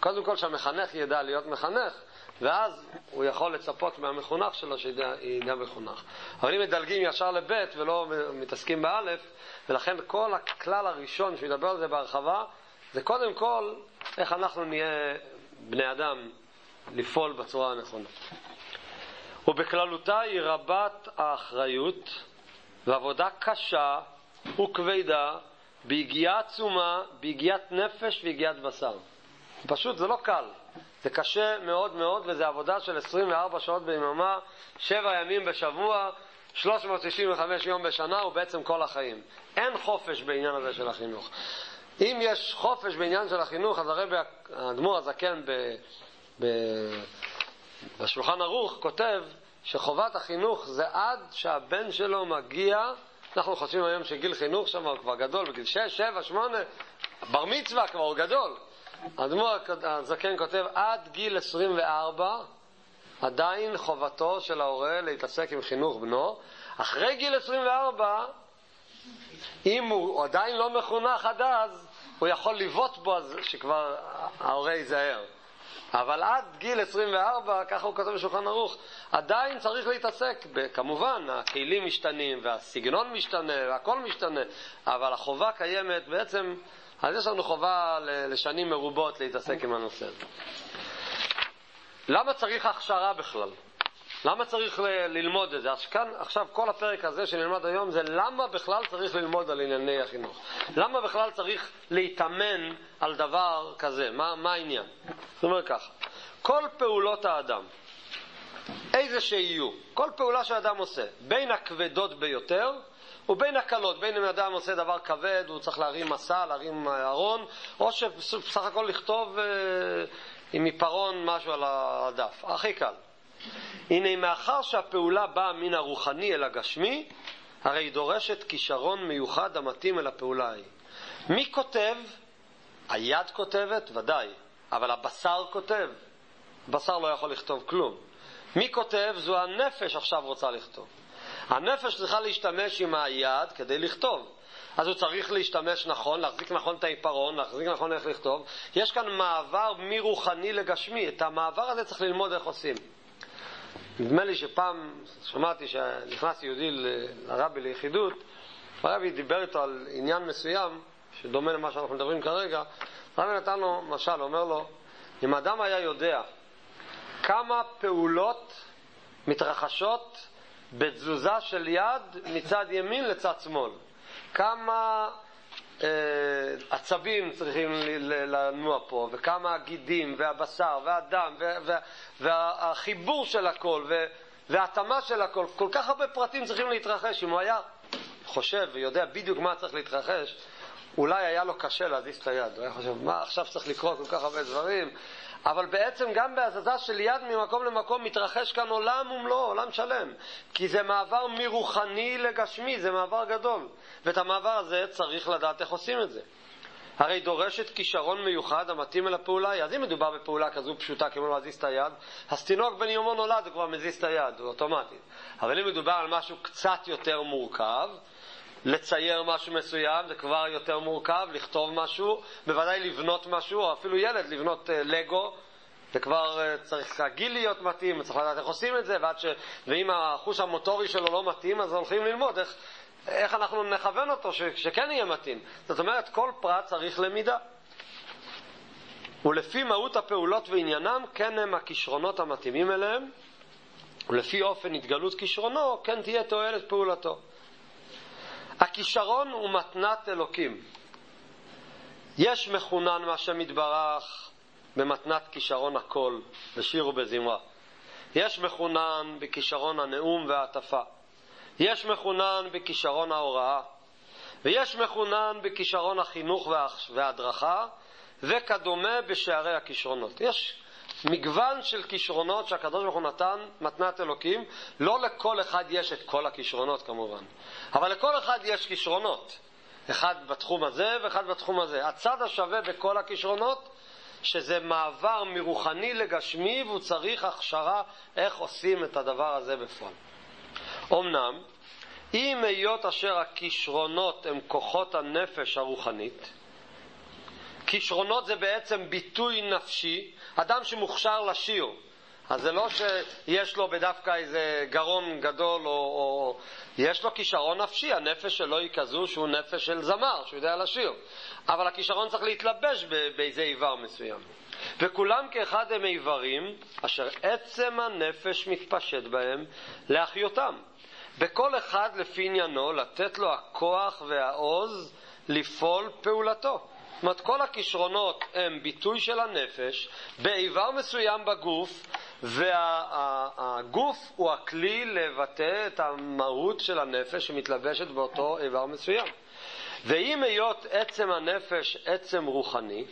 קודם כל שהמחנך ידע להיות מחנך, ואז הוא יכול לצפות מהמחונך שלו שידע מחונך. אבל אם מדלגים ישר לבית ולא מתעסקים באלף, ולכן כל הכלל הראשון שידבר על זה בהרחבה, זה קודם כל איך אנחנו נהיה בני אדם לפעול בצורה הנכונה. ובכללותה היא רבת האחריות ועבודה קשה וכבדה, בהגיעה עצומה, בהגיעת נפש והגיעת בשר. פשוט זה לא קל, זה קשה מאוד מאוד, וזה עבודה של 24 שעות ביממה, 7 ימים בשבוע, 365 יום בשנה, ובעצם כל החיים. אין חופש בעניין הזה של החינוך. אם יש חופש בעניין של החינוך, אז הרבי האדמו"ר הזקן בשולחן ערוך כותב שחובת החינוך זה עד שהבן שלו מגיע. אנחנו חושבים היום שגיל חינוך שם הוא כבר גדול, בגיל 6, 7, 8, בר מצווה כבר הוא גדול. האדמו"ר הזקן כותב עד גיל 24 עדיין חובתו של ההורה להתעסק עם חינוך בנו. אחרי גיל 24, אם הוא עדיין לא מחונך עד אז, הוא יכול לבוט בו שכבר ההורה ייזהר. אבל עד גיל 24, ככה הוא כותב בשולחן ערוך, עדיין צריך להתעסק. כמובן, הכלים משתנים והסגנון משתנה והכל משתנה, אבל החובה קיימת בעצם. אז יש לנו חובה לשנים מרובות להתעסק עם הנושא הזה. למה צריך הכשרה בכלל? למה צריך ללמוד את זה? עכשיו כל הפרק הזה שנלמד היום זה למה בכלל צריך ללמוד על ענייני החינוך. למה בכלל צריך להתאמן על דבר כזה? מה העניין? זאת אומרת ככה, כל פעולות האדם, איזה שיהיו, כל פעולה שהאדם עושה, בין הכבדות ביותר ובין הקלות, בין אם האדם עושה דבר כבד, הוא צריך להרים מסע, להרים ארון, או שבסך הכל לכתוב עם עיפרון משהו על הדף, הכי קל. הנה, מאחר שהפעולה באה מן הרוחני אל הגשמי, הרי היא דורשת כישרון מיוחד המתאים אל הפעולה ההיא. מי כותב? היד כותבת, ודאי, אבל הבשר כותב. הבשר לא יכול לכתוב כלום. מי כותב? זו הנפש עכשיו רוצה לכתוב. הנפש צריכה להשתמש עם היד כדי לכתוב. אז הוא צריך להשתמש נכון, להחזיק נכון את העיפרון, להחזיק נכון איך לכתוב. יש כאן מעבר מרוחני לגשמי. את המעבר הזה צריך ללמוד איך עושים. נדמה לי שפעם שמעתי שנכנס יהודי לרבי ליחידות, הרבי דיבר איתו על עניין מסוים שדומה למה שאנחנו מדברים כרגע. הרבי נתן לו משל, אומר לו, אם אדם היה יודע כמה פעולות מתרחשות בתזוזה של יד מצד ימין לצד שמאל, כמה עצבים צריכים לנוע פה, וכמה הגידים והבשר והדם והחיבור של הכל וההתאמה של הכל, כל כך הרבה פרטים צריכים להתרחש. אם הוא היה חושב ויודע בדיוק מה צריך להתרחש, אולי היה לו קשה להזיז את היד. הוא היה חושב, מה עכשיו צריך לקרוא כל כך הרבה דברים? אבל בעצם גם בהזזה של יד ממקום למקום מתרחש כאן עולם ומלואו, עולם שלם. כי זה מעבר מרוחני לגשמי, זה מעבר גדול. ואת המעבר הזה צריך לדעת איך עושים את זה. הרי דורשת כישרון מיוחד המתאים אל הפעולה. אז אם מדובר בפעולה כזו פשוטה כמו להזיז את היד, אז תינוק בן יומו נולד הוא כבר מזיז את היד, הוא אוטומטי. אבל אם מדובר על משהו קצת יותר מורכב, לצייר משהו מסוים זה כבר יותר מורכב, לכתוב משהו, בוודאי לבנות משהו, או אפילו ילד לבנות לגו, זה כבר צריך הגיל להיות מתאים, צריך לדעת איך עושים את זה, ואם החוש המוטורי שלו לא מתאים, אז הולכים ללמוד איך אנחנו נכוון אותו שכן יהיה מתאים. זאת אומרת, כל פרט צריך למידה. ולפי מהות הפעולות ועניינם, כן הם הכישרונות המתאימים אליהם, ולפי אופן התגלות כישרונו, כן תהיה תועלת פעולתו. הכישרון הוא מתנת אלוקים. יש מחונן מהשם יתברך במתנת כישרון הכל, בשיר ובזמרה. יש מחונן בכישרון הנאום והעטפה. יש מחונן בכישרון ההוראה. ויש מחונן בכישרון החינוך וההדרכה, וכדומה בשערי הכישרונות. יש מגוון של כישרונות שהקדוש ברוך הוא נתן, מתנת אלוקים. לא לכל אחד יש את כל הכישרונות כמובן, אבל לכל אחד יש כישרונות, אחד בתחום הזה ואחד בתחום הזה. הצד השווה בכל הכישרונות שזה מעבר מרוחני לגשמי, והוא צריך הכשרה איך עושים את הדבר הזה בפועל. אמנם אם היות אשר הכישרונות הם כוחות הנפש הרוחנית, כישרונות זה בעצם ביטוי נפשי. אדם שמוכשר לשיר, אז זה לא שיש לו בדווקא איזה גרון גדול, או יש לו כישרון נפשי, הנפש שלו היא כזו שהוא נפש של זמר, שהוא יודע לשיר. אבל הכישרון צריך להתלבש באיזה איבר מסוים. וכולם כאחד הם איברים אשר עצם הנפש מתפשט בהם להחיותם. בכל אחד לפי עניינו לתת לו הכוח והעוז לפעול פעולתו. זאת אומרת, כל הכישרונות הם ביטוי של הנפש באיבר מסוים בגוף, והגוף הוא הכלי לבטא את המהות של הנפש שמתלבשת באותו איבר מסוים. ואם היות עצם הנפש עצם רוחני,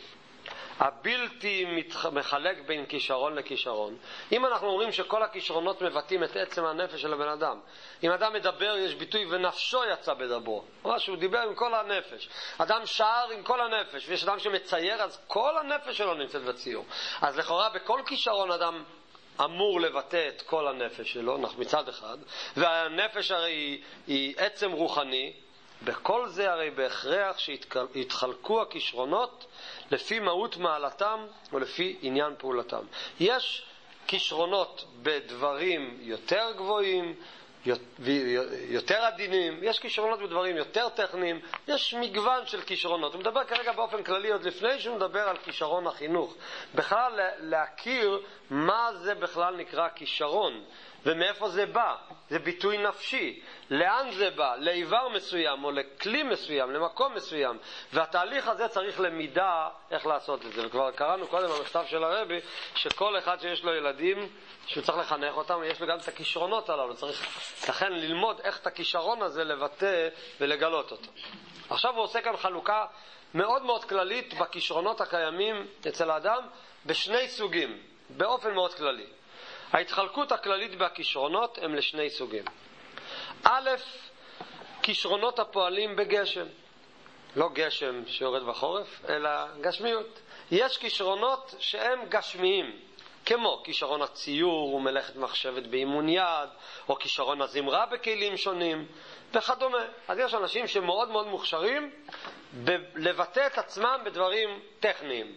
הבלתי מחלק בין כישרון לכישרון. אם אנחנו אומרים שכל הכישרונות מבטאים את עצם הנפש של הבן אדם, אם אדם מדבר יש ביטוי ונפשו יצא בדברו, שהוא דיבר עם כל הנפש. אדם שר עם כל הנפש, ויש אדם שמצייר, אז כל הנפש שלו נמצאת בציור. אז לכאורה בכל כישרון אדם אמור לבטא את כל הנפש שלו, מצד אחד, והנפש הרי היא עצם רוחני. בכל זה הרי בהכרח שהתחלקו הכישרונות לפי מהות מעלתם ולפי עניין פעולתם. יש כישרונות בדברים יותר גבוהים, יותר עדינים, יש כישרונות בדברים יותר טכניים, יש מגוון של כישרונות. הוא מדבר כרגע באופן כללי עוד לפני שהוא מדבר על כישרון החינוך. בכלל להכיר מה זה בכלל נקרא כישרון ומאיפה זה בא. זה ביטוי נפשי. לאן זה בא? לאיבר מסוים או לכלי מסוים, למקום מסוים. והתהליך הזה צריך למידה איך לעשות את זה. וכבר קראנו קודם במכתב של הרבי שכל אחד שיש לו ילדים שהוא צריך לחנך אותם, יש לו גם את הכישרונות הללו. צריך לכן ללמוד איך את הכישרון הזה לבטא ולגלות אותו. עכשיו הוא עושה כאן חלוקה מאוד מאוד כללית בכישרונות הקיימים אצל האדם בשני סוגים, באופן מאוד כללי. ההתחלקות הכללית בכישרונות הם לשני סוגים. א', כישרונות הפועלים בגשם. לא גשם שיורד בחורף, אלא גשמיות. יש כישרונות שהם גשמיים, כמו כישרון הציור ומלאכת מחשבת באימון יד, או כישרון הזמרה בכלים שונים, וכדומה. אז יש אנשים שמאוד מאוד מוכשרים לבטא את עצמם בדברים טכניים.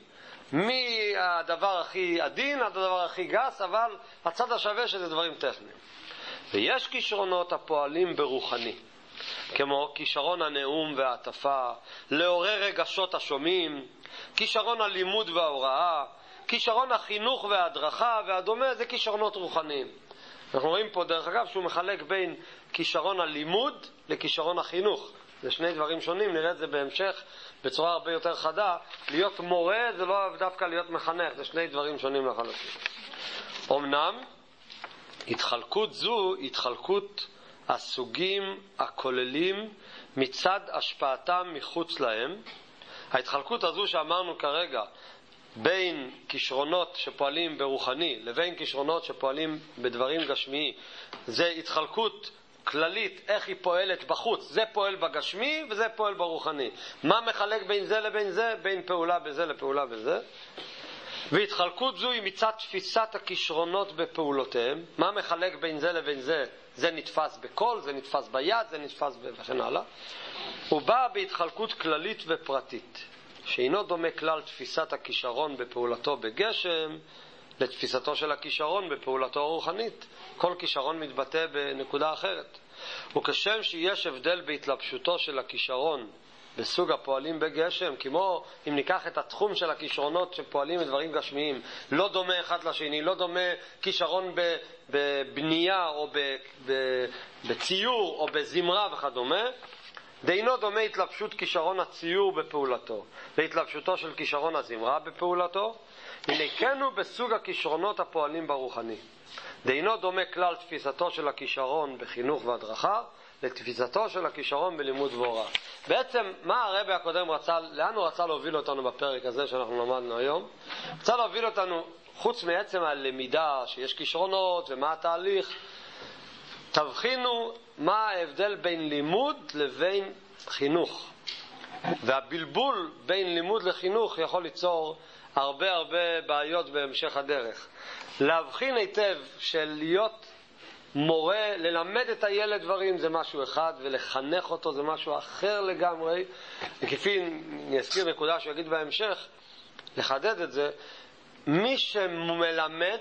מהדבר הכי עדין עד הדבר הכי גס, אבל הצד השווה שזה דברים טכניים. ויש כישרונות הפועלים ברוחני, כמו כישרון הנאום והעטפה, לעורר רגשות השומעים, כישרון הלימוד וההוראה, כישרון החינוך וההדרכה והדומה, זה כישרונות רוחניים. אנחנו רואים פה דרך אגב שהוא מחלק בין כישרון הלימוד לכישרון החינוך. זה שני דברים שונים, נראה את זה בהמשך בצורה הרבה יותר חדה. להיות מורה זה לא דווקא להיות מחנך, זה שני דברים שונים לחלוטין. אמנם התחלקות זו, התחלקות הסוגים הכוללים מצד השפעתם מחוץ להם. ההתחלקות הזו שאמרנו כרגע בין כישרונות שפועלים ברוחני לבין כישרונות שפועלים בדברים גשמיים, זה התחלקות כללית איך היא פועלת בחוץ. זה פועל בגשמי וזה פועל ברוחני. מה מחלק בין זה לבין זה? בין פעולה בזה לפעולה בזה. והתחלקות זו היא מצד תפיסת הכישרונות בפעולותיהם. מה מחלק בין זה לבין זה? זה נתפס בכל, זה נתפס ביד, זה נתפס וכן הלאה. הוא בא בהתחלקות כללית ופרטית, שאינו דומה כלל תפיסת הכישרון בפעולתו בגשם לתפיסתו של הכישרון בפעולתו הרוחנית. כל כישרון מתבטא בנקודה אחרת. וכשם שיש הבדל בהתלבשותו של הכישרון בסוג הפועלים בגשם, כמו אם ניקח את התחום של הכישרונות שפועלים בדברים גשמיים, לא דומה אחד לשני, לא דומה כישרון בבנייה או בציור או בזמרה וכדומה, דהינו דומה התלבשות כישרון הציור בפעולתו והתלבשותו של כישרון הזמרה בפעולתו. הנה בסוג הכישרונות הפועלים ברוחני, דהינו דומה כלל תפיסתו של הכישרון בחינוך והדרכה לתפיסתו של הכישרון בלימוד והוראה. בעצם מה הרבי הקודם רצה, לאן הוא רצה להוביל אותנו בפרק הזה שאנחנו למדנו היום? רצה להוביל אותנו, חוץ מעצם הלמידה שיש כישרונות ומה התהליך, תבחינו מה ההבדל בין לימוד לבין חינוך. והבלבול בין לימוד לחינוך יכול ליצור הרבה בעיות בהמשך הדרך. להבחין היטב של להיות מורה, ללמד את הילד דברים זה משהו אחד, ולחנך אותו זה משהו אחר לגמרי. וכפי נזכיר נקודה שיגיד בהמשך, לחדד את זה, מי שמלמד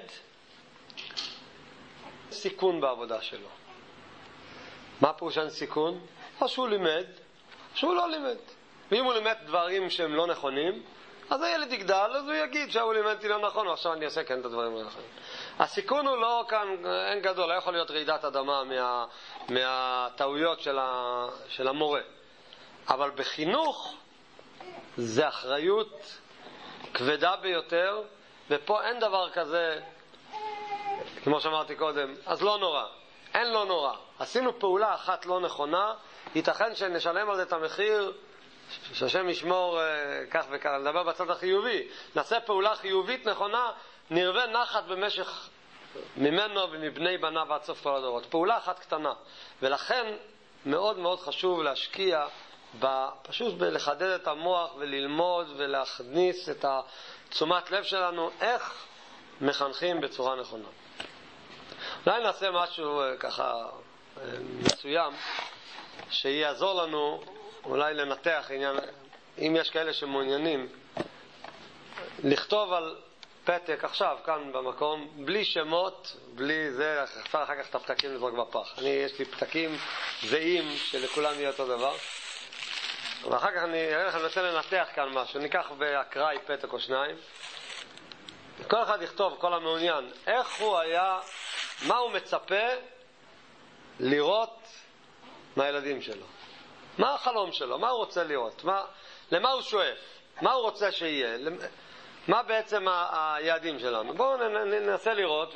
סיכון בעבודה שלו. מה פירושן סיכון? או שהוא לימד, שהוא לא לימד. ואם הוא לימד דברים שהם לא נכונים, אז הילד יגדל, אז הוא יגיד שהוא לימדתי לא נכון, ועכשיו אני אעשה כן את הדברים הנכונים. הסיכון הוא לא כאן, אין גדול, לא יכול להיות רעידת אדמה מהטעויות של המורה. אבל בחינוך זה אחריות כבדה ביותר, ופה אין דבר כזה, כמו שאמרתי קודם, אז לא נורא. אין לא נורא. עשינו פעולה אחת לא נכונה, ייתכן שנשלם על זה את המחיר, שהשם ישמור כך וכך. נדבר בצד החיובי. נעשה פעולה חיובית נכונה, נרווה נחת במשך ממנו ומבני בניו ועד סוף כל הדורות. פעולה אחת קטנה. ולכן מאוד מאוד חשוב להשקיע פשוט בלחדד את המוח וללמוד ולהכניס את תשומת לב שלנו איך מחנכים בצורה נכונה. אולי נעשה משהו ככה מסוים שיעזור לנו אולי לנתח עניין, אם יש כאלה שמעוניינים לכתוב על פתק עכשיו כאן במקום, בלי שמות, בלי זה, אפשר אחר כך את הפתקים לזרוק בפח. יש לי פתקים זהים שלכולם יהיה אותו דבר, ואחר כך אני אראה לכם, ננסה לנתח כאן משהו. ניקח באקראי פתק או שניים, כל אחד יכתוב, כל המעוניין, איך הוא היה, מה הוא מצפה לראות מהילדים שלו, מה החלום שלו, מה הוא רוצה לראות, למה הוא שואף, מה הוא רוצה שיהיה, מה בעצם היעדים שלנו. בואו ננסה לראות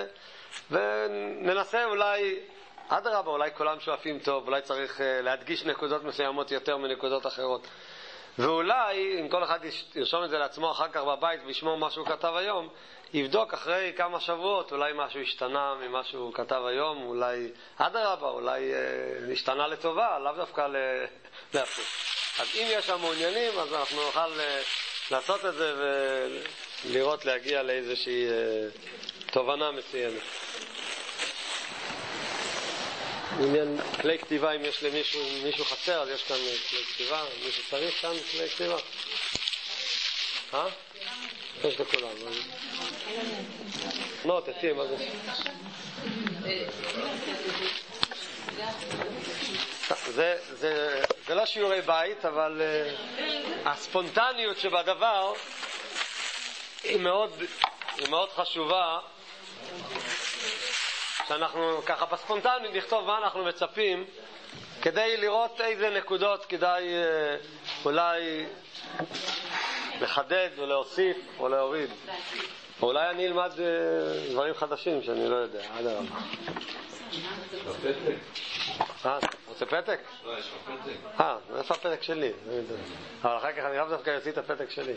וננסה אולי, אדרבה, אולי כולם שואפים טוב, אולי צריך להדגיש נקודות מסוימות יותר מנקודות אחרות. ואולי, אם כל אחד ירשום את זה לעצמו אחר כך בבית וישמור מה שהוא כתב היום, יבדוק אחרי כמה שבועות, אולי משהו השתנה ממה שהוא כתב היום, אולי אדרבה, אולי השתנה לטובה, לאו דווקא להפוך. אז אם יש שם מעוניינים, אז אנחנו נוכל לעשות את זה ולראות להגיע לאיזושהי תובנה מסוימת. עניין כלי כתיבה, אם יש למישהו חסר, אז יש כאן כלי כתיבה, מישהו צריך כאן כלי כתיבה? יש לכולם. לא, תצאי, מה זה? זה לא שיעורי בית, אבל הספונטניות שבדבר היא מאוד חשובה, שאנחנו ככה בספונטניות נכתוב מה אנחנו מצפים, כדי לראות איזה נקודות כדאי אולי לחדד או להוסיף או להוריד. אולי אני אלמד דברים חדשים שאני לא יודע. עד הרב. רוצה פתק? לא, יש לך פתק. איפה הפתק שלי? אבל אחר כך אני רב דווקא יוציא את הפתק שלי.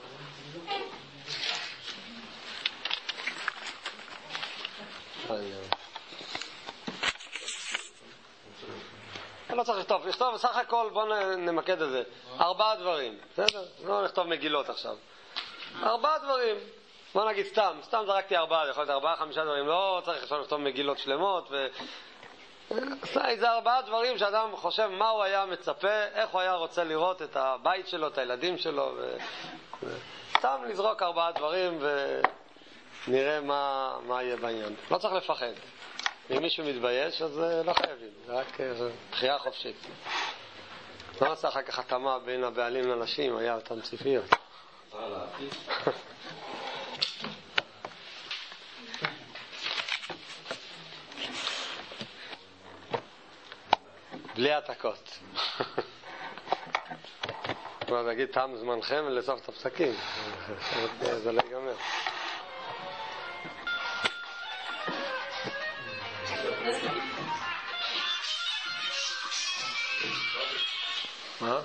לא צריך לכתוב, בסך הכל בואו נמקד את זה. 4 דברים, בסדר? לא נכתוב מגילות עכשיו. 4 דברים. בואו נגיד סתם זרקתי 4, יכול להיות 4-5 דברים, לא צריך עכשיו לכתוב מגילות שלמות. זה 4 דברים שאדם חושב מה הוא היה מצפה, איך הוא היה רוצה לראות את הבית שלו, את הילדים שלו. סתם לזרוק 4 דברים ונראה מה יהיה בעניין. לא צריך לפחד. אם מישהו מתבייש, אז לא חייבים, זה רק בחירה חופשית. לא נעשה אחר כך התאמה בין הבעלים לנשים, היה אותם ציפיות. בלי עתקות. בואו נגיד תם זמנכם ולסוף את הפסקים. זה לא ייגמר. מה?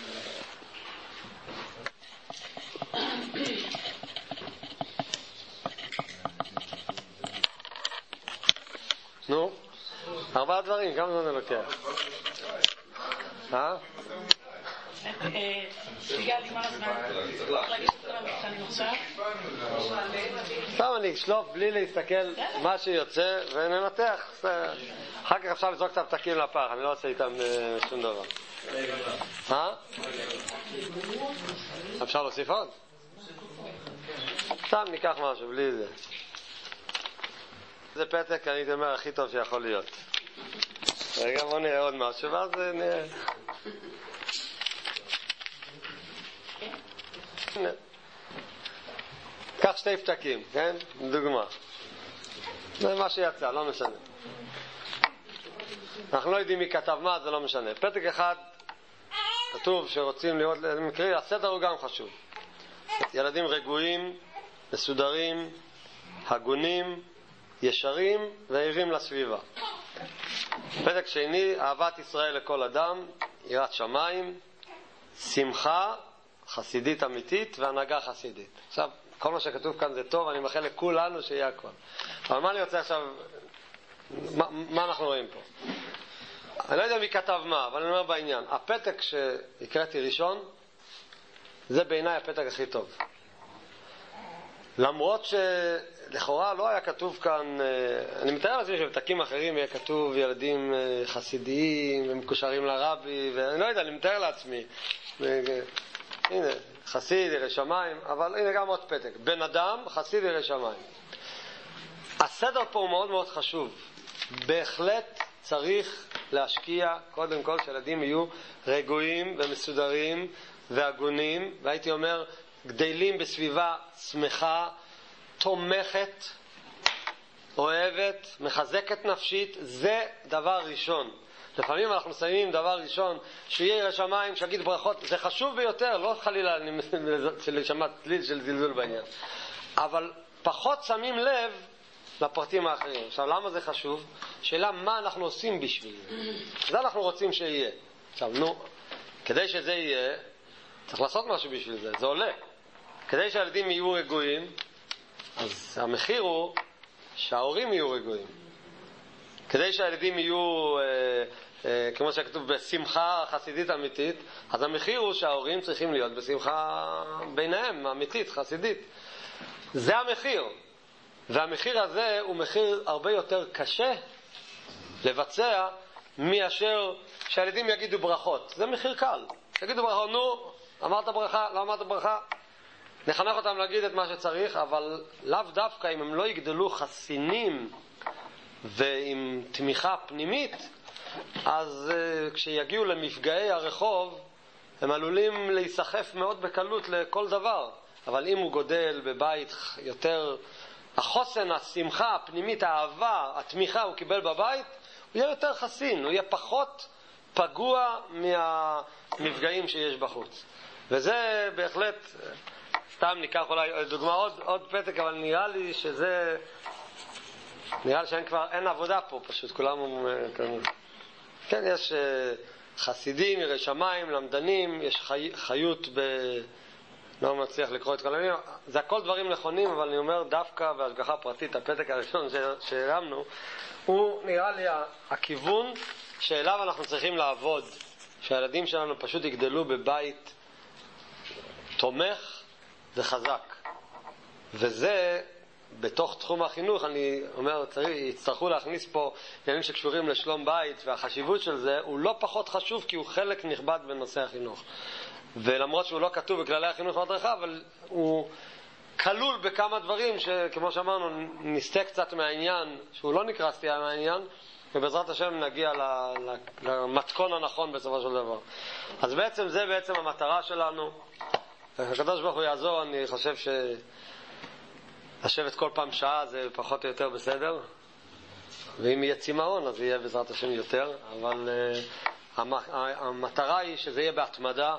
נו, 4 דברים, כמה זמן לוקח? הגעתי מה הזמן? צריך להגיד את כל שאני רוצה סתם אני אשלוף בלי להסתכל מה שיוצא וננתח. אחר כך אפשר לזרוק את הפתקים לפח, אני לא עושה איתם שום דבר. אפשר להוסיף עוד? סתם ניקח משהו בלי זה. זה פתק, אני אומר, הכי טוב שיכול להיות. רגע, בוא נראה עוד משהו, ואז נראה. קח שתי פתקים, כן? דוגמה. זה מה שיצא, לא משנה. אנחנו לא יודעים מי כתב מה, זה לא משנה. פתק אחד, כתוב שרוצים לראות, מקרי, הסדר הוא גם חשוב. ילדים רגועים, מסודרים, הגונים, ישרים ועירים לסביבה. פתק שני, אהבת ישראל לכל אדם, יראת שמיים, שמחה חסידית אמיתית והנהגה חסידית. עכשיו, כל מה שכתוב כאן זה טוב, אני מאחל לכולנו שיהיה הכל. אבל מה אני רוצה עכשיו, מה אנחנו רואים פה? אני לא יודע מי כתב מה, אבל אני אומר בעניין. הפתק שהקראתי ראשון, זה בעיניי הפתק הכי טוב. למרות שלכאורה לא היה כתוב כאן, אני מתאר לעצמי שבפתקים אחרים יהיה כתוב ילדים חסידיים ומקושרים לרבי, ואני לא יודע, אני מתאר לעצמי. הנה, חסיד, ירא שמיים, אבל הנה גם עוד פתק. בן אדם, חסיד, ירא שמיים. הסדר פה הוא מאוד מאוד חשוב. בהחלט צריך להשקיע, קודם כל, שילדים יהיו רגועים ומסודרים והגונים, והייתי אומר, גדלים בסביבה שמחה, תומכת, אוהבת, מחזקת נפשית. זה דבר ראשון. לפעמים אנחנו מסיימים דבר ראשון, שיהיה ירא שמיים, שיגיד ברכות, זה חשוב ביותר, לא חלילה לשמע צליל של זלזול בעניין. אבל פחות שמים לב לפרטים האחרים. עכשיו, למה זה חשוב? שאלה מה אנחנו עושים בשביל זה. זה אנחנו רוצים שיהיה. עכשיו, כדי שזה יהיה, צריך לעשות משהו בשביל זה, זה עולה. כדי שהילדים יהיו רגועים, אז המחיר הוא שההורים יהיו רגועים. כדי שהילדים יהיו, כמו שכתוב, בשמחה חסידית אמיתית, אז המחיר הוא שההורים צריכים להיות בשמחה ביניהם, אמיתית, חסידית. זה המחיר. והמחיר הזה הוא מחיר הרבה יותר קשה לבצע מאשר שהילדים יגידו ברכות. זה מחיר קל. יגידו ברכות, נו, אמרת ברכה, לא אמרת ברכה. נחנך אותם להגיד את מה שצריך, אבל לאו דווקא אם הם לא יגדלו חסינים ועם תמיכה פנימית, אז כשיגיעו למפגעי הרחוב, הם עלולים להיסחף מאוד בקלות לכל דבר. אבל אם הוא גודל בבית יותר, החוסן, השמחה, הפנימית, האהבה, התמיכה הוא קיבל בבית, הוא יהיה יותר חסין, הוא יהיה פחות פגוע מהמפגעים שיש בחוץ. וזה בהחלט, סתם ניקח אולי דוגמה עוד פתק, אבל נראה לי שזה, נראה לי אין עבודה פה, פשוט כולם כן, יש חסידים, ירא שמיים, למדנים, יש חיות לא מצליח לקרוא את כל המילים. זה הכל דברים נכונים, אבל אני אומר דווקא בהשגחה פרטית, הפתק הראשון שהרמנו, הוא נראה לי הכיוון שאליו אנחנו צריכים לעבוד, שהילדים שלנו פשוט יגדלו בבית תומך וחזק. וזה בתוך תחום החינוך, אני אומר, יצטרכו להכניס פה עניינים שקשורים לשלום בית, והחשיבות של זה הוא לא פחות חשוב, כי הוא חלק נכבד בנושא החינוך. ולמרות שהוא לא כתוב בכללי החינוך והדרכה, אבל הוא כלול בכמה דברים שכמו שאמרנו נסתה קצת מהעניין, שהוא לא נקרא סטייה מהעניין, ובעזרת השם נגיע למתכון הנכון בסופו של דבר. אז בעצם זה בעצם המטרה שלנו. הקדוש ברוך הוא יעזור. אני חושב לשבת כל פעם שעה זה פחות או יותר בסדר, ואם יהיה צמאון אז יהיה בעזרת השם יותר, אבל המטרה היא שזה יהיה בהתמדה,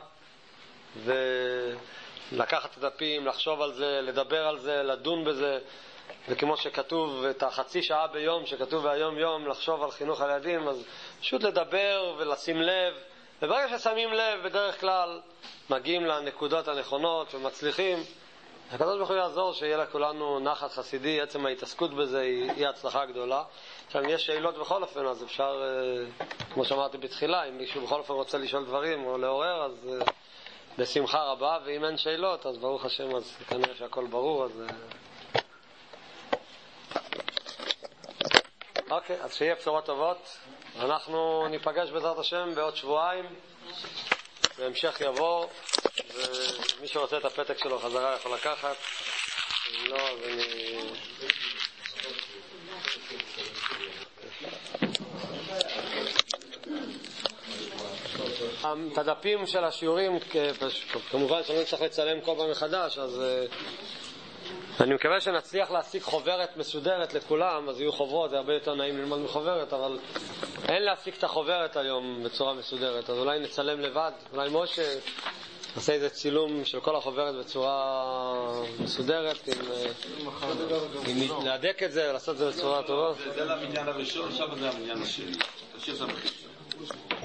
ולקחת את הדפים, לחשוב על זה, לדבר על זה, לדון בזה, וכמו שכתוב את החצי שעה ביום שכתוב ביום יום לחשוב על חינוך הילדים, אז פשוט לדבר ולשים לב, וברגע ששמים לב בדרך כלל מגיעים לנקודות הנכונות ומצליחים. הקדוש ברוך הוא יעזור שיהיה לכולנו נחת חסידי. עצם ההתעסקות בזה היא הצלחה גדולה. עכשיו אם יש שאלות בכל אופן אז אפשר, כמו שאמרתי בתחילה, אם מישהו בכל אופן רוצה לשאול דברים או לעורר, אז בשמחה רבה, ואם אין שאלות, אז ברוך השם, אז כנראה שהכל ברור, אז... אוקיי, אז שיהיה בשורות טובות. אנחנו ניפגש בעזרת השם בעוד שבועיים, בהמשך יבוא, ומי שרוצה את הפתק שלו חזרה יכול לקחת. אם לא, אז אני... את הדפים של השיעורים, כמובן שאני צריך לצלם כל פעם מחדש, אז אני מקווה שנצליח להשיג חוברת מסודרת לכולם, אז יהיו חוברות, זה הרבה יותר נעים ללמוד מחוברת, אבל אין להשיג את החוברת היום בצורה מסודרת, אז אולי נצלם לבד, אולי משה נעשה איזה צילום של כל החוברת בצורה מסודרת, עם להדק את זה, לעשות את זה בצורה טובה. זה למניין הראשון, עכשיו זה המניין השני. תשאיר שם הכי.